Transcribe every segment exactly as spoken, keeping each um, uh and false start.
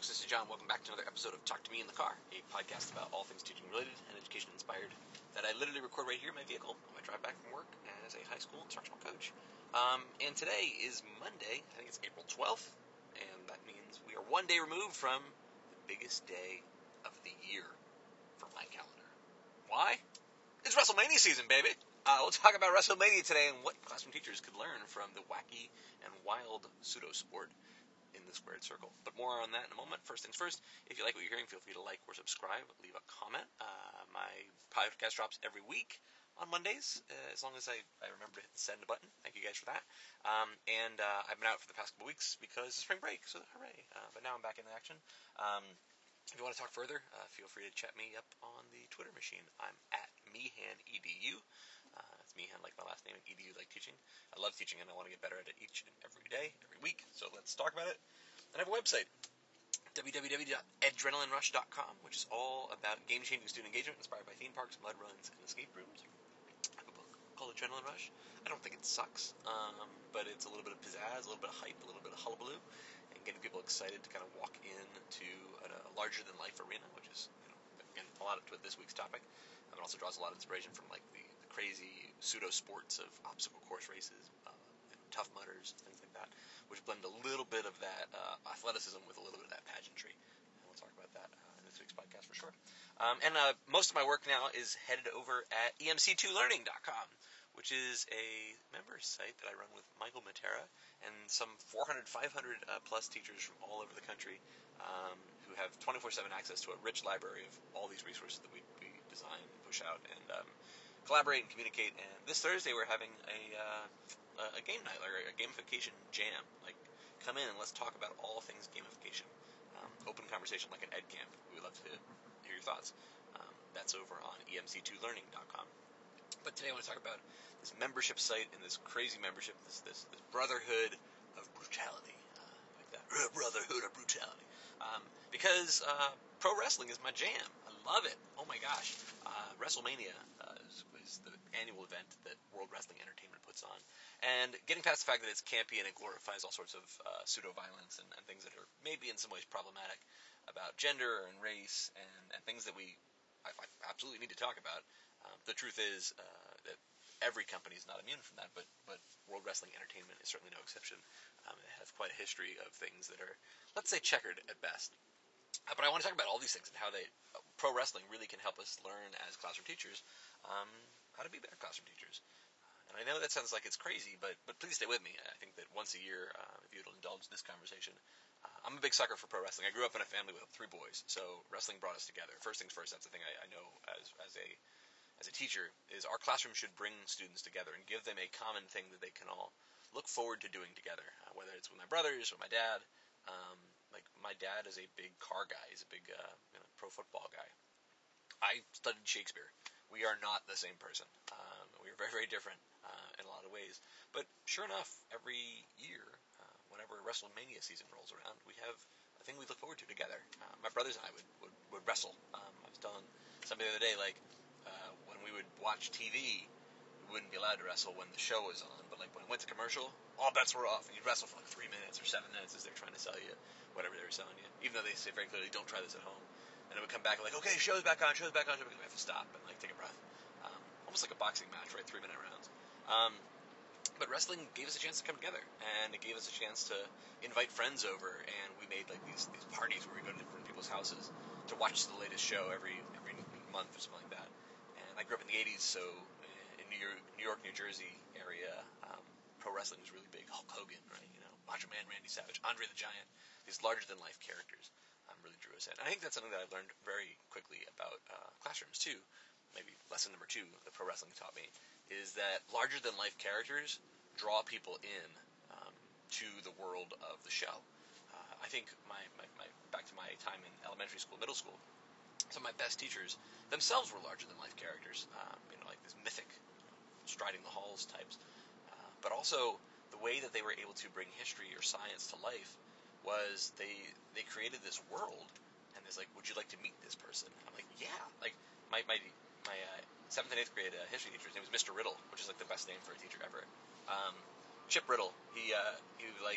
folks, this is John. Welcome back to another episode of Talk to Me in the Car, a podcast about all things teaching related and education inspired that I literally record right here in my vehicle on my drive back from work as a high school instructional coach. Um, and today is Monday, I think it's April twelfth, and that means we are one day removed from the biggest day of the year for my calendar. Why? It's WrestleMania season, baby! Uh, we'll talk about WrestleMania today and what classroom teachers could learn from the wacky and wild pseudo-sport in the squared circle. But more on that in a moment. First things first, if you like what you're hearing, feel free to like or subscribe, leave a comment. Uh, my podcast drops every week on Mondays, uh, as long as I, I remember to hit the send button. Thank you guys for that. Um, and uh, I've been out for the past couple weeks because of spring break, so hooray. Uh, but now I'm back in action. Um, if you want to talk further, uh, feel free to chat me up on the Twitter machine. I'm at MeehanEDU. Uh, it's Meehan like my last name, and E D U like teaching. I love teaching, and I want to get better at it each and every day, every week. So let's talk about it. And I have a website, w w w dot adrenaline rush dot com, which is all about game-changing student engagement inspired by theme parks, mud runs, and escape rooms. I have a book called Adrenaline Rush. I don't think it sucks, um, but it's a little bit of pizzazz, a little bit of hype, a little bit of hullabaloo, and getting people excited to kind of walk into a, a larger-than-life arena, which is, you know, again, a lot with this week's topic. Um, it also draws a lot of inspiration from like the crazy pseudo-sports of obstacle course races, uh, you know, Tough Mudders, things like that, which blend a little bit of that uh, athleticism with a little bit of that pageantry. And we'll talk about that uh, in this week's podcast for sure. Um, and uh, most of my work now is headed over at E M C two learning dot com, which is a member site that I run with Michael Matera and some four hundred, five hundred uh, plus teachers from all over the country um, who have twenty-four seven access to a rich library of all these resources that we, we design and push out and um, collaborate and communicate. And this Thursday we're having a uh, a game night, or a gamification jam. Like, come in and let's talk about all things gamification. Um, open conversation like an ed camp. We would love to hear your thoughts. Um, that's over on E M C two learning dot com. But today I want to talk about this membership site and this crazy membership, this this, this brotherhood of brutality, uh, like that brotherhood of brutality. Um, because uh, pro wrestling is my jam. I love it. Oh my gosh. Uh, WrestleMania uh, is, is the annual event that World Wrestling Entertainment puts on. And getting past the fact that it's campy and it glorifies all sorts of uh, pseudo-violence and, and things that are maybe in some ways problematic about gender and race and, and things that we I, I absolutely need to talk about. Um, the truth is uh, that every company is not immune from that, but, but World Wrestling Entertainment is certainly no exception. Um, it has quite a history of things that are, let's say, checkered at best. Uh, but I want to talk about all these things and how they, uh, pro wrestling really can help us learn as classroom teachers um, how to be better classroom teachers. And I know that sounds like it's crazy, but but please stay with me. I think that once a year, uh, if you'd indulge this conversation, uh, I'm a big sucker for pro wrestling. I grew up in a family with three boys, so wrestling brought us together. First things first, that's the thing I, I know as as a as a teacher is our classroom should bring students together and give them a common thing that they can all look forward to doing together, uh, whether it's with my brothers or my dad. Um, like my dad is a big car guy. He's a big uh, you know, pro football guy. I studied Shakespeare. We are not the same person. Um, we are very, very different uh, in a lot of ways. But sure enough, every year, uh, whenever WrestleMania season rolls around, we have a thing we look forward to together. Uh, my brothers and I would, would, would wrestle. Um, I was telling somebody the other day, like, uh, when we would watch T V, we wouldn't be allowed to wrestle when the show was on. But, like, when it went to commercial, all bets were off. And you'd wrestle for, like, three minutes or seven minutes as they're trying to sell you whatever they were selling you. Even though they say very clearly, don't try this at home. And it would come back like, okay, show's back on, show's back on, show's back on. We have to stop and like take a breath. Um, almost like a boxing match, right? Three minute rounds. Um, but wrestling gave us a chance to come together, and it gave us a chance to invite friends over, and we made like these these parties where we go to different people's houses to watch the latest show every every month or something like that. And I grew up in the eighties, so in New York, New York, New Jersey area, um, pro wrestling was really big. Hulk Hogan, right? You know, Macho Man Randy Savage, Andre the Giant, these larger than life characters. Um, really drew us in. I think that's something that I learned very quickly about uh, classrooms too. Maybe lesson number two that pro wrestling taught me is that larger than life characters draw people in um, to the world of the show. Uh, I think my, my, my back to my time in elementary school, middle school, some of my best teachers themselves were larger than life characters. Um, you know, like this mythic, you know, striding the halls types. Uh, but also the way that they were able to bring history or science to life was they they created this world, and it's like, would you like to meet this person? I'm like, yeah. Like my my my uh, seventh and eighth grade uh, history teacher, his name was Mister Riddle, which is like the best name for a teacher ever. Um, Chip Riddle. He uh, he was like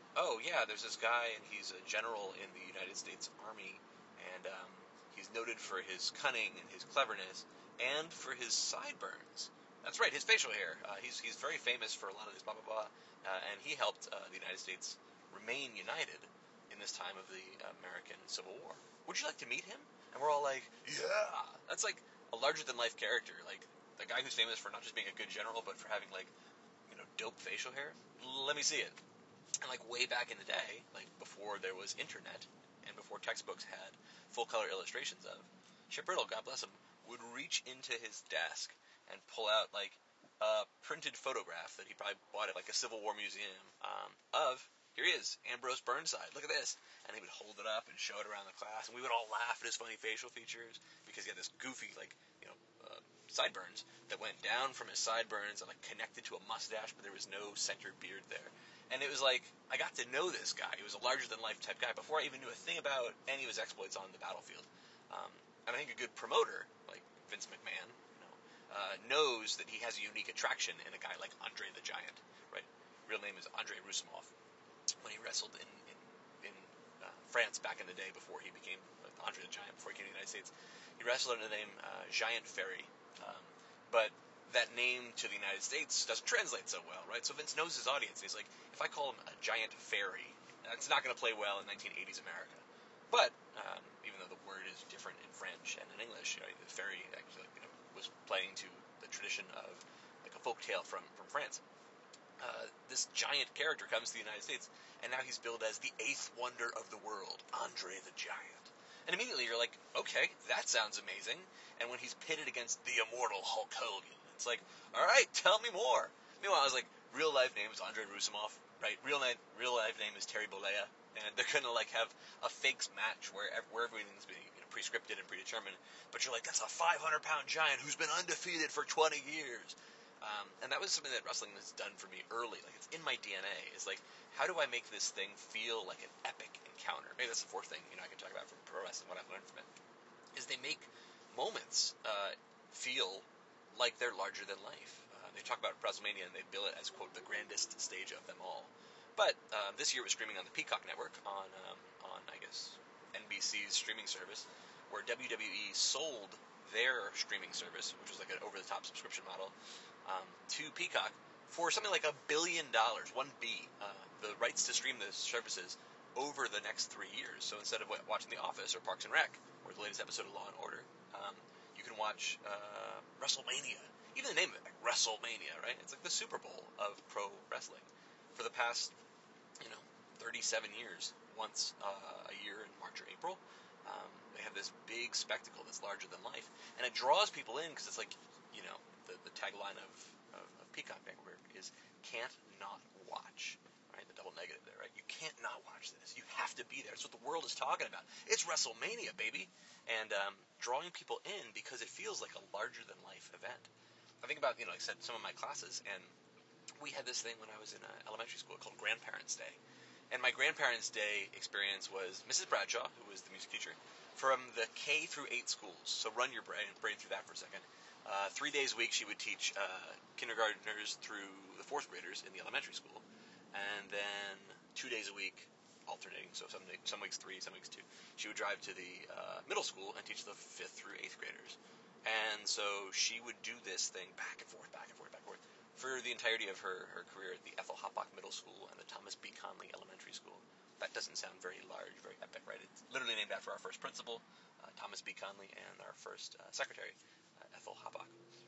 oh yeah, there's this guy and he's a general in the United States Army, and um, he's noted for his cunning and his cleverness, and for his sideburns. That's right, his facial hair. Uh, he's he's very famous for a lot of this blah blah blah, uh, and he helped uh, the United States remain united in this time of the American Civil War. Would you like to meet him? And we're all like, yeah. That's like a larger than life character, like the guy who's famous for not just being a good general, but for having like you know dope facial hair. Let me see it. And like way back in the day, like before there was internet and before textbooks had full color illustrations of, Chip Riddle, God bless him, would reach into his desk and pull out like a printed photograph that he probably bought at like a Civil War museum um, of, here he is, Ambrose Burnside, look at this. And he would hold it up and show it around the class, and we would all laugh at his funny facial features because he had this goofy, like, you know, uh, sideburns that went down from his sideburns and like connected to a mustache, but there was no centered beard there. And it was like, I got to know this guy. He was a larger-than-life type guy before I even knew a thing about any of his exploits on the battlefield. Um, and I think a good promoter, like Vince McMahon, you know, uh, knows that he has a unique attraction in a guy like Andre the Giant, right? Real name is Andre Rousimov. When he wrestled in, in, in uh, France back in the day before he became uh, Andre the Giant, before he came to the United States, he wrestled under the name uh, Giant Ferry. Um, but that name to the United States doesn't translate so well, right? So Vince knows his audience. He's like, if I call him a giant fairy, that's not going to play well in nineteen eighties America. But um, even though the word is different in French and in English, right, the fairy actually, you know, was playing to the tradition of like a folk tale from from France. Uh, this giant character comes to the United States, and now he's billed as the eighth wonder of the world, Andre the Giant. And immediately you're like, okay, that sounds amazing. And when he's pitted against the immortal Hulk Hogan, it's like, all right, tell me more. Meanwhile, I was like, real life name is Andre Rousimov, right? Real life, real life name is Terry Bollea, and they're gonna like have a fakes match where where everything's being you know, pre-scripted and predetermined. But you're like, that's a five hundred pound giant who's been undefeated for twenty years. Um, and that was something that wrestling has done for me early. Like, it's in my D N A. It's like, how do I make this thing feel like an epic encounter? Maybe that's the fourth thing, you know, I can talk about from pro wrestling, what I've learned from it, is they make moments uh, feel like they're larger than life. Uh, they talk about WrestleMania and they bill it as, quote, the grandest stage of them all. But um, this year it was streaming on the Peacock Network on, um, on I guess, N B C's streaming service, where W W E sold their streaming service, which was like an over-the-top subscription model, um, to Peacock for something like a billion dollars, one B, uh, the rights to stream the services over the next three years. So instead of watching The Office or Parks and Rec, or the latest episode of Law and Order, um, you can watch uh, WrestleMania. Even the name of it, like WrestleMania, right? It's like the Super Bowl of pro wrestling. For the past, you know, thirty-seven years, once uh, a year in March or April, um, they have this big spectacle that's larger than life, and it draws people in because it's like, you know, the, the tagline of, of, of Peacock Network is "can't not watch." Right, the double negative there, right? You can't not watch this. You have to be there. It's what the world is talking about. It's WrestleMania, baby, and um, drawing people in because it feels like a larger than life event. I think about, you know, like I said, some of my classes, and we had this thing when I was in uh, elementary school called Grandparents' Day. And my Grandparents' Day experience was Missus Bradshaw, who was the music teacher, from the K through eight schools. So run your brain, brain through that for a second. Uh, three days a week she would teach uh, kindergartners through the fourth graders in the elementary school. And then two days a week, alternating, so some, some weeks three, some weeks two, she would drive to the uh, middle school and teach the fifth through eighth graders. And so she would do this thing back and forth, back and forth, back and forth, for the entirety of her, her career at the Ethel Hoppach Middle School and the Thomas B. Conley Elementary School. That doesn't sound very large, very epic, right? It's literally named after our first principal, uh, Thomas B. Conley, and our first uh, secretary, uh, Ethel Hoppach.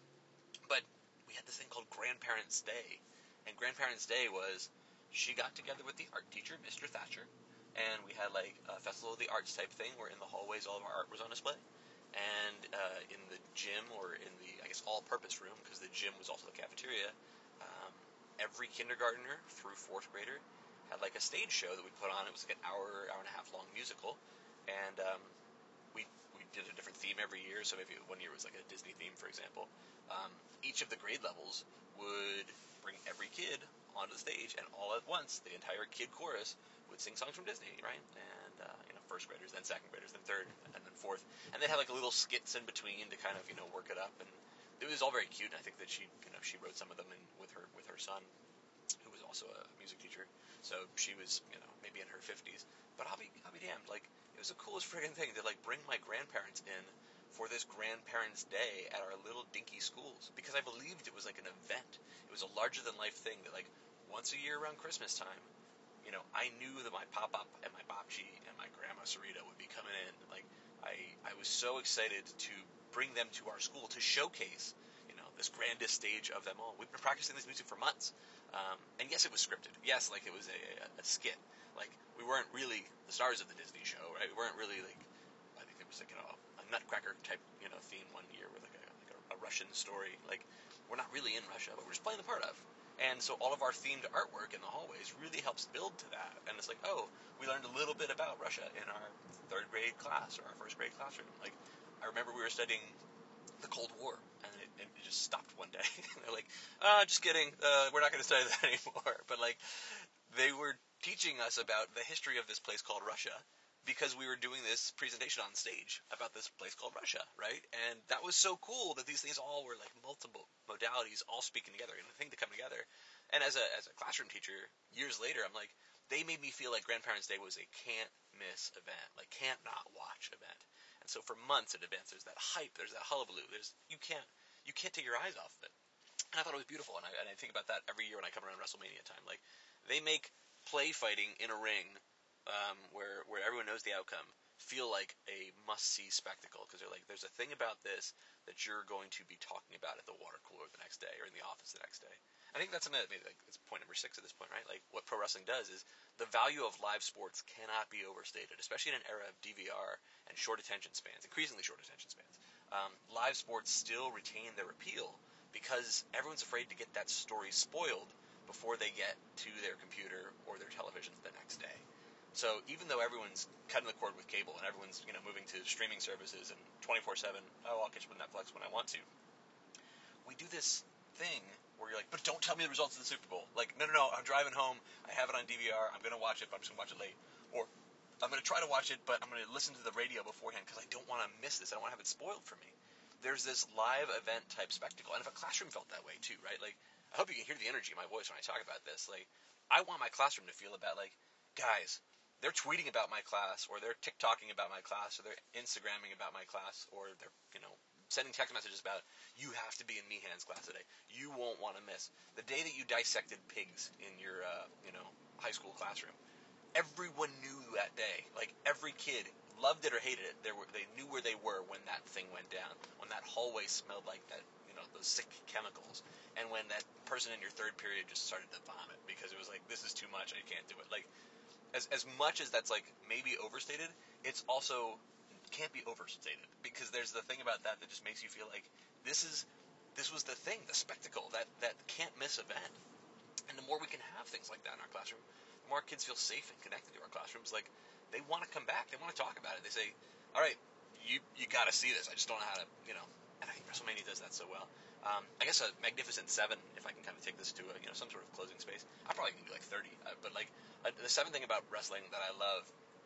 But we had this thing called Grandparents' Day. And Grandparents' Day was, she got together with the art teacher, Mister Thatcher, and we had like a Festival of the Arts type thing where in the hallways all of our art was on display. And uh, in the gym, or in the, I guess, all-purpose room, because the gym was also the cafeteria, um, every kindergartner through fourth grader had like a stage show that we put on. It was like an hour, hour and a half long musical, and um, we we did a different theme every year. So maybe one year was like a Disney theme, for example. Um, each of the grade levels would bring every kid onto the stage, and all at once, the entire kid chorus would sing songs from Disney, right? And uh, you know, first graders, then second graders, then third, and then fourth, and they'd have like a little skits in between to kind of you know work it up, and it was all very cute. And I think that she you know she wrote some of them in with her with her son. who was also a music teacher. So she was, you know, maybe in her fifties. But I'll be, I'll be damned. Like, it was the coolest friggin' thing to, like, bring my grandparents in for this Grandparents' Day at our little dinky schools. Because I believed it was, like, an event. It was a larger-than-life thing that, like, once a year around Christmas time, you know, I knew that my pop-up and my bopchi and my grandma Sarita would be coming in. Like, I, I was so excited to bring them to our school to showcase, you know, this grandest stage of them all. We've been practicing this music for months. Um, and yes, it was scripted. Yes, like it was a, a, a skit. Like, we weren't really the stars of the Disney show, right? We weren't really like, I think it was like, you know, a Nutcracker type, you know, theme one year with like a, like a, a Russian story. Like, we're not really in Russia, but we're just playing the part of. And so all of our themed artwork in the hallways really helps build to that. And it's like, oh, we learned a little bit about Russia in our third grade class or our first grade classroom. Like, I remember we were studying the Cold War, and it, it just stopped one day. They're like, ah, oh, just kidding, uh, we're not going to study that anymore. But, like, they were teaching us about the history of this place called Russia because we were doing this presentation on stage about this place called Russia, right? And that was so cool that these things all were, like, multiple modalities all speaking together and a thing to come together. And as a, as a classroom teacher, years later, I'm like, they made me feel like Grandparents' Day was a can't-miss event, like, can't-not-watch event. And so for months in advance, there's that hype, there's that hullabaloo, there's you can't you can't take your eyes off of it. And I thought it was beautiful, and I, and I think about that every year when I come around WrestleMania time. Like, they make play fighting in a ring, um, where where everyone knows the outcome, feel like a must-see spectacle, because they're like, there's a thing about this that you're going to be talking about at the water cooler the next day or in the office the next day. I think that's something that maybe like it's point number six at this point, right? Like, what pro wrestling does is the value of live sports cannot be overstated, especially in an era of D V R and short attention spans, increasingly short attention spans. Um, live sports still retain their appeal because everyone's afraid to get that story spoiled before they get to their computer or their televisions the next day. So even though everyone's cutting the cord with cable and everyone's, you know, moving to streaming services and twenty-four seven, oh, I'll catch up with Netflix when I want to, we do this thing where you're like, but don't tell me the results of the Super Bowl. Like, no, no, no, I'm driving home, I have it on D V R, I'm going to watch it, but I'm just going to watch it late. Or I'm going to try to watch it, but I'm going to listen to the radio beforehand because I don't want to miss this. I don't want to have it spoiled for me. There's this live event type spectacle. And if a classroom felt that way too, right? Like, I hope you can hear the energy in my voice when I talk about this. Like, I want my classroom to feel about, like, guys, they're tweeting about my class, or they're TikToking about my class, or they're Instagramming about my class, or they're, you know, sending text messages about, you have to be in Meehan's class today. You won't want to miss. The day that you dissected pigs in your, uh, you know, high school classroom, everyone knew that day. Like, every kid loved it or hated it. They were, they knew where they were when that thing went down, when that hallway smelled like that, you know, those sick chemicals, and when that person in your third period just started to vomit because it was like, this is too much, I can't do it. Like, as as much as that's, like, maybe overstated, it's also can't be overstated, because there's the thing about that that just makes you feel like this is this was the thing, the spectacle, that that can't miss event. And the more we can have things like that in our classroom, the more kids feel safe and connected to our classrooms. Like, they want to come back, they want to talk about it. They say, all right, you you got to see this. I just don't know how to, you know. And I think WrestleMania does that so well. Um, I guess a Magnificent Seven, if I can kind of take this to a, you know, some sort of closing space. I probably can do like thirty, uh, but like uh, the seventh thing about wrestling that I love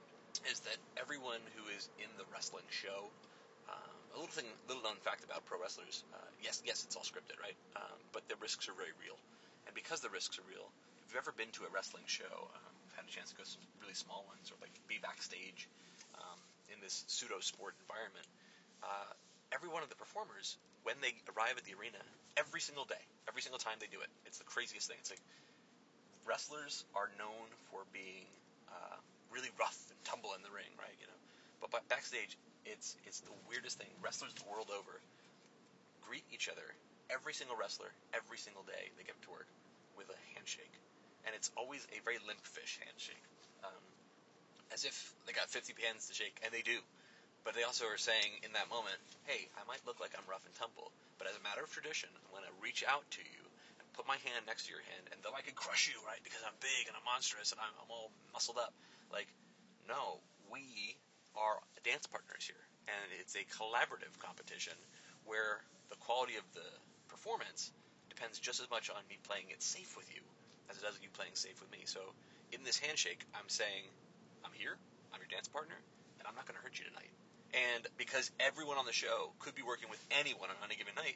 is that everyone who is in the wrestling show, um, a little thing, little known fact about pro wrestlers, uh, yes, yes, it's all scripted, right? Um, but the risks are very real, and because the risks are real, if you've ever been to a wrestling show, um, I've had a chance to go to some really small ones, or like be backstage um, in this pseudo sport environment. Uh, every one of the performers, when they arrive at the arena, every single day, every single time they do it, it's the craziest thing. It's like, wrestlers are known for being uh, really rough and tumble in the ring, right? You know, but, but backstage, it's it's the weirdest thing. Wrestlers the world over greet each other, every single wrestler, every single day they get to work, with a handshake, and it's always a very limp fish handshake, um, as if they got fifty hands to shake, and they do. But they also are saying in that moment, hey, I might look like I'm rough and tumble, but as a matter of tradition, I'm going to reach out to you and put my hand next to your hand, and though I can crush you, right, because I'm big and I'm monstrous and I'm, I'm all muscled up, like, no, we are dance partners here, and it's a collaborative competition where the quality of the performance depends just as much on me playing it safe with you as it does you playing safe with me. So in this handshake, I'm saying, I'm here, I'm your dance partner, and I'm not going to hurt you tonight. And because everyone on the show could be working with anyone on any given night, you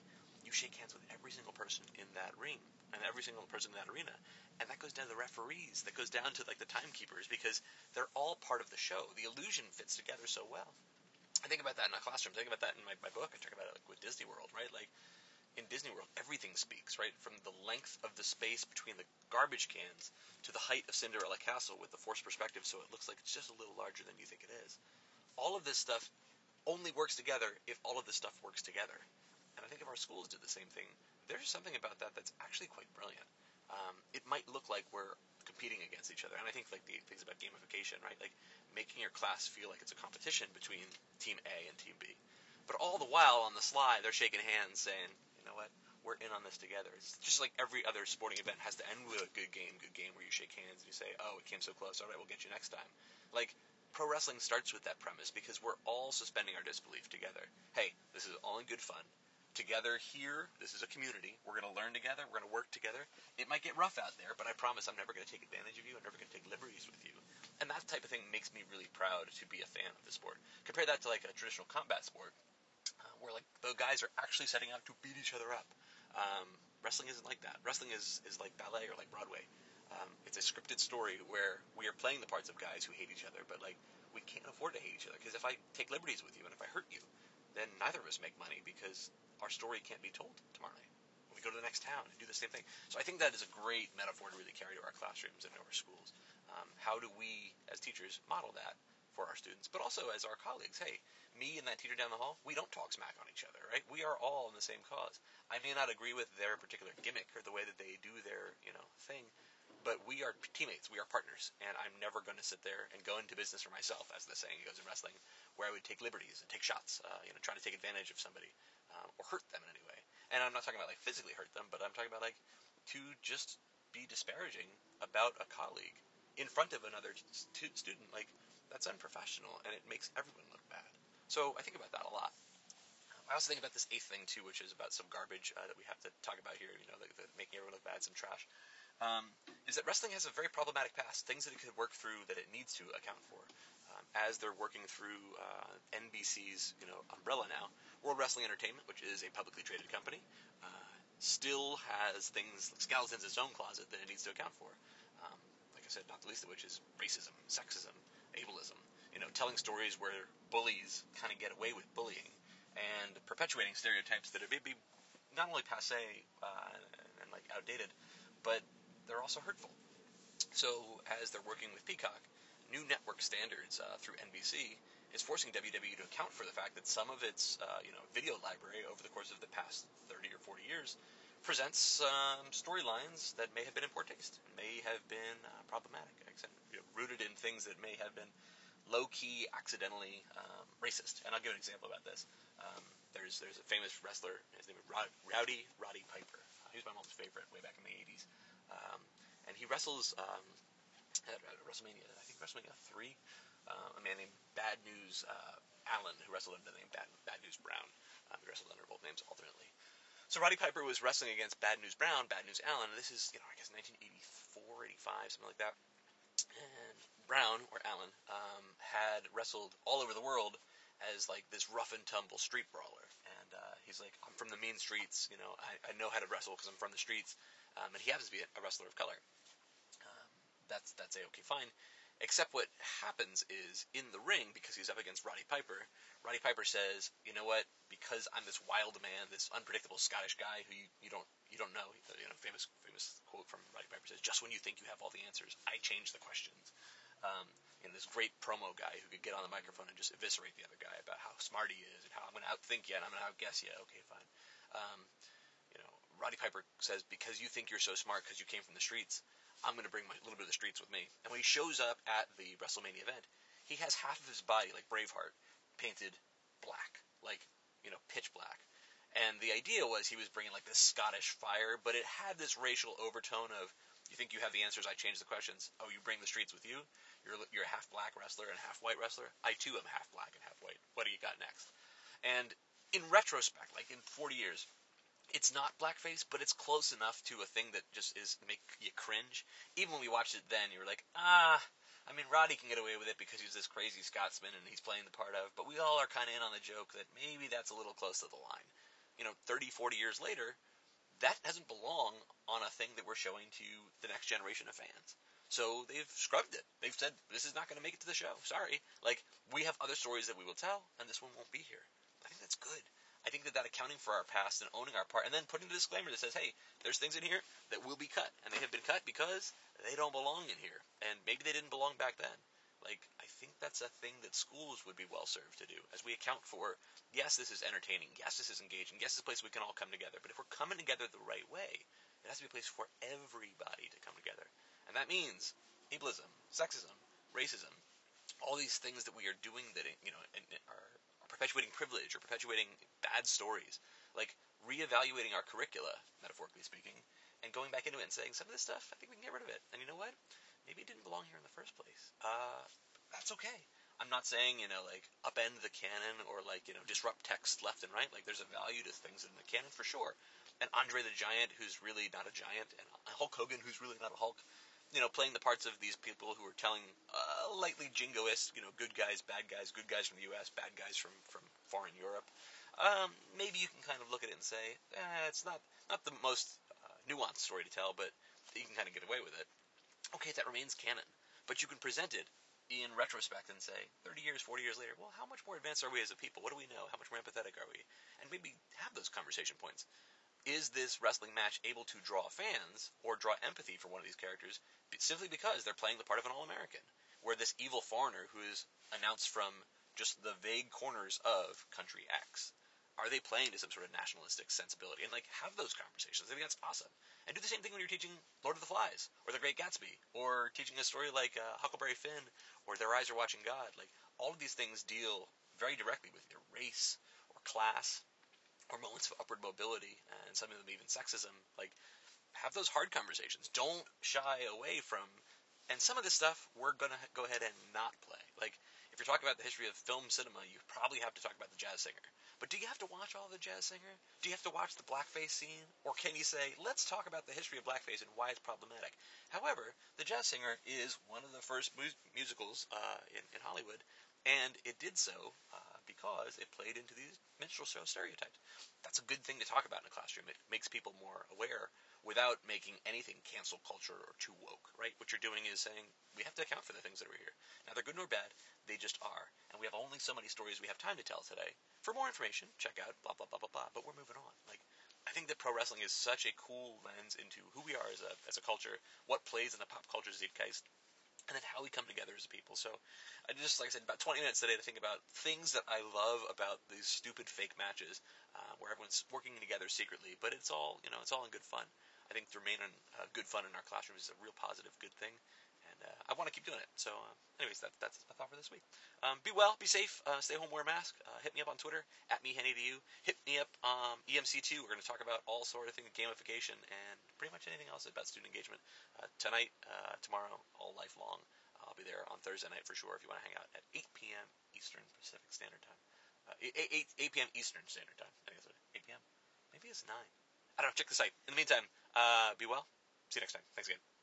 you shake hands with every single person in that ring and every single person in that arena. And that goes down to the referees. That goes down to like the timekeepers because they're all part of the show. The illusion fits together so well. I think about that in a classroom. I think about that in my, my book. I talk about it like with Disney World, right? Like in Disney World, everything speaks, right? From the length of the space between the garbage cans to the height of Cinderella Castle with the forced perspective so it looks like it's just a little larger than you think it is. All of this stuff only works together if all of this stuff works together. And I think if our schools did the same thing, there's something about that that's actually quite brilliant. Um, it might look like we're competing against each other. And I think like the things about gamification, right? Like making your class feel like it's a competition between Team A and Team B. But all the while on the sly, they're shaking hands saying, you know what, we're in on this together. It's just like every other sporting event has to end with a good game, good game where you shake hands and you say, oh, it came so close. All right, we'll get you next time. Like pro wrestling starts with that premise because we're all suspending our disbelief together. Hey, this is all in good fun. Together here, this is a community. We're going to learn together. We're going to work together. It might get rough out there, but I promise I'm never going to take advantage of you. I'm never going to take liberties with you. And that type of thing makes me really proud to be a fan of the sport. Compare that to like a traditional combat sport uh, where like the guys are actually setting out to beat each other up. Um, wrestling isn't like that. Wrestling is, is like ballet or like Broadway. Um, it's a scripted story where we are playing the parts of guys who hate each other, but like we can't afford to hate each other because if I take liberties with you and if I hurt you, then neither of us make money because our story can't be told tomorrow night. We go to the next town and do the same thing. So I think that is a great metaphor to really carry to our classrooms and to our schools. Um, how do we, as teachers, model that for our students, but also as our colleagues? Hey, me and that teacher down the hall, we don't talk smack on each other, right? We are all in the same cause. I may not agree with their particular gimmick or the way that they do their, you know, thing, but we are teammates, we are partners, and I'm never going to sit there and go into business for myself, as the saying goes in wrestling, where I would take liberties and take shots, uh, you know, try to take advantage of somebody um, or hurt them in any way. And I'm not talking about like physically hurt them, but I'm talking about like to just be disparaging about a colleague in front of another st- student. Like that's unprofessional, and it makes everyone look bad. So I think about that a lot. I also think about this eighth thing too, which is about some garbage uh, that we have to talk about here. You know, the, the making everyone look bad, some trash. Um, is that wrestling has a very problematic past, things that it could work through that it needs to account for. Um, as they're working through uh, N B C's, you know, umbrella now, World Wrestling Entertainment, which is a publicly traded company, uh, still has things like skeletons in its own closet that it needs to account for. Um, like I said, not the least of which is racism, sexism, ableism. You know, telling stories where bullies kind of get away with bullying and perpetuating stereotypes that are maybe not only passé uh, and, and like outdated, but they're also hurtful. So as they're working with Peacock, new network standards uh, through N B C is forcing W W E to account for the fact that some of its uh, you know video library over the course of the past thirty or forty years presents um, storylines that may have been in poor taste, may have been uh, problematic, you know, rooted in things that may have been low-key, accidentally um, racist. And I'll give an example about this. Um, there's there's a famous wrestler, his name is Rowdy Roddy Piper. Uh, he was my mom's favorite way back in the eighties. Um, and he wrestles um, at, at WrestleMania, I think WrestleMania three, uh, a man named Bad News uh, Allen, who wrestled under the name Bad, Bad News Brown. Um, he wrestled under both names alternately. So Roddy Piper was wrestling against Bad News Brown, Bad News Allen. This is, you know, I guess nineteen eighty-four, eighty-five, something like that. And Brown, or Allen, um, had wrestled all over the world as like this rough and tumble street brawler. And uh, he's like, I'm from the mean streets, you know, I, I know how to wrestle because I'm from the streets. Um, and he happens to be a wrestler of color. Um, that's that's a-okay, fine. Except what happens is, in the ring, because he's up against Roddy Piper, Roddy Piper says, you know what, because I'm this wild man, this unpredictable Scottish guy who you, you don't you don't know, you know, famous famous quote from Roddy Piper says, just when you think you have all the answers, I change the questions. Um, you know, this great promo guy who could get on the microphone and just eviscerate the other guy about how smart he is and how I'm going to outthink you and I'm going to outguess you. Okay, fine. Um, you know, Roddy Piper says, because you think you're so smart because you came from the streets, I'm going to bring my little bit of the streets with me. And when he shows up at the WrestleMania event, he has half of his body, like Braveheart, painted black, like, you know, pitch black. And the idea was he was bringing like this Scottish fire, but it had this racial overtone of, you think you have the answers, I change the questions. Oh, you bring the streets with you? You're you're a half black wrestler and a half white wrestler? I too am half black and half white. What do you got next? And in retrospect, like in forty years, it's not blackface, but it's close enough to a thing that just is make you cringe. Even when we watched it then, you were like, ah, I mean, Roddy can get away with it because he's this crazy Scotsman and he's playing the part of, but we all are kind of in on the joke that maybe that's a little close to the line. you know, thirty, forty years later, that doesn't belong on a thing that we're showing to the next generation of fans. So they've scrubbed it. They've said, this is not going to make it to the show. Sorry. Like, we have other stories that we will tell, and this one won't be here. I think that's good. I think that that accounting for our past and owning our part, and then putting a disclaimer that says, hey, there's things in here that will be cut, and they have been cut because they don't belong in here, and maybe they didn't belong back then. Like, I think that's a thing that schools would be well served to do, as we account for, yes, this is entertaining, yes, this is engaging, yes, this is a place we can all come together, but if we're coming together the right way, it has to be a place for everybody to come together. And that means ableism, sexism, racism, all these things that we are doing that, you know, are, are perpetuating privilege or perpetuating bad stories. Like, reevaluating our curricula, metaphorically speaking, and going back into it and saying, some of this stuff, I think we can get rid of it. And you know what? Maybe it didn't belong here in the first place. Uh, that's okay. I'm not saying, you know, like, upend the canon or, like, you know, disrupt text left and right. Like, there's a value to things in the canon for sure. And Andre the Giant, who's really not a giant, and Hulk Hogan, who's really not a Hulk, you know, playing the parts of these people who are telling uh, lightly jingoist, you know, good guys, bad guys, good guys from the U S, bad guys from, from foreign Europe. Um, maybe you can kind of look at it and say, eh, it's not, not the most uh, nuanced story to tell, but you can kind of get away with it. Okay, that remains canon. But you can present it in retrospect and say, thirty years, forty years later, well, how much more advanced are we as a people? What do we know? How much more empathetic are we? And maybe have those conversation points. Is this wrestling match able to draw fans or draw empathy for one of these characters simply because they're playing the part of an All-American? Where this evil foreigner who is announced from just the vague corners of country X, are they playing to some sort of nationalistic sensibility? And, like, have those conversations. I think that's awesome. And do the same thing when you're teaching Lord of the Flies or The Great Gatsby or teaching a story like uh, Huckleberry Finn or Their Eyes Are Watching God. Like, all of these things deal very directly with your race or class or moments of upward mobility, and some of them even sexism. Like, have those hard conversations. Don't shy away from, and some of this stuff we're going to go ahead and not play. Like, if you're talking about the history of film cinema, you probably have to talk about the jazz singer. But do you have to watch all the jazz singer? Do you have to watch the blackface scene? Or can you say, let's talk about the history of blackface and why it's problematic? However, the jazz singer is one of the first mu- musicals uh, in, in Hollywood, and it did so uh, because it played into these minstrel show stereotypes. That's a good thing to talk about in a classroom. It makes people more aware without making anything cancel culture or too woke, right? What you're doing is saying, we have to account for the things that are here. Now, they're good nor bad, they just are. And we have only so many stories we have time to tell today. For more information, check out blah, blah, blah, blah, blah, but we're moving on. Like, I think that pro wrestling is such a cool lens into who we are as a, as a culture, what plays in the pop culture zeitgeist, and then how we come together as a people. So I just, like I said, about twenty minutes today to think about things that I love about these stupid fake matches uh, where everyone's working together secretly, but it's all, you know, it's all in good fun. I think to remain in uh, good fun in our classrooms is a real positive, good thing. And uh, I want to keep doing it. So uh, anyways, that, that's my thought for this week. Um, be well, be safe, uh, stay home, wear a mask. Uh, hit me up on Twitter, at me, Henny to you. Hit me up, um, E M C two. We're going to talk about all sort of things, gamification, and pretty much anything else about student engagement. Uh, tonight, uh, tomorrow, all life long. I'll be there on Thursday night for sure if you want to hang out at eight p.m. Eastern Pacific Standard Time. Uh, eight, eight p.m. Eastern Standard Time. I think it's eight p.m. Maybe it's nine. I don't know. Check the site. In the meantime, uh, be well. See you next time. Thanks again.